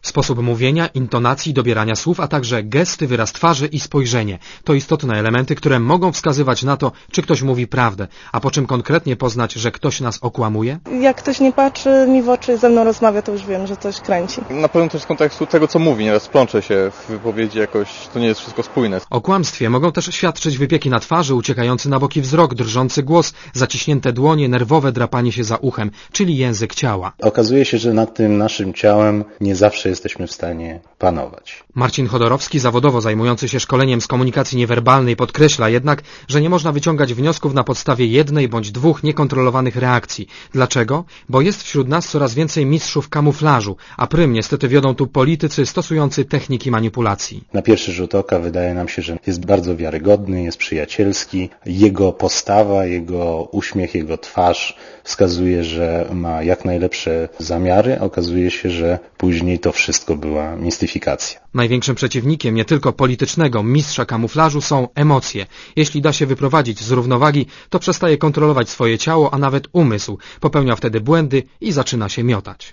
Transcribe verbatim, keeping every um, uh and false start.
Sposób mówienia, intonacji, dobierania słów, a także gesty, wyraz twarzy i spojrzenie. To istotne elementy, które mogą wskazywać na to, czy ktoś mówi prawdę. A po czym konkretnie poznać, że ktoś nas okłamuje? Jak ktoś nie patrzy mi w oczy i ze mną rozmawia, to już wiem, że coś kręci. Na pewno też z kontekstu tego, co mówi. Nieraz plącze się w wypowiedzi, jakoś to nie jest wszystko spójne. O kłamstwie mogą też świadczyć wypieki na twarzy, uciekający na boki wzrok, drżący głos, zaciśnięte dłonie, nerwowe drapanie się za uchem, czyli język ciała. Okazuje się, że nad tym naszym ciałem nie zawsze jesteśmy w stanie panować. Marcin Chodorowski, zawodowo zajmujący się szkoleniem z komunikacji niewerbalnej, podkreśla jednak, że nie można wyciągać wniosków na podstawie jednej bądź dwóch niekontrolowanych reakcji. Dlaczego? Bo jest wśród nas coraz więcej mistrzów kamuflażu, a prym niestety wiodą tu politycy stosujący techniki manipulacji. Na pierwszy rzut oka wydaje nam się, że jest bardzo wiarygodny, jest przyjacielski. Jego postawa, jego uśmiech, jego twarz wskazuje, że ma jak najlepsze zamiary. Okazuje się, że później to wszystko była mistyfikacja. Największym przeciwnikiem nie tylko politycznego mistrza kamuflażu są emocje. Jeśli da się wyprowadzić z równowagi, to przestaje kontrolować swoje ciało, a nawet umysł. Popełnia wtedy błędy i zaczyna się miotać.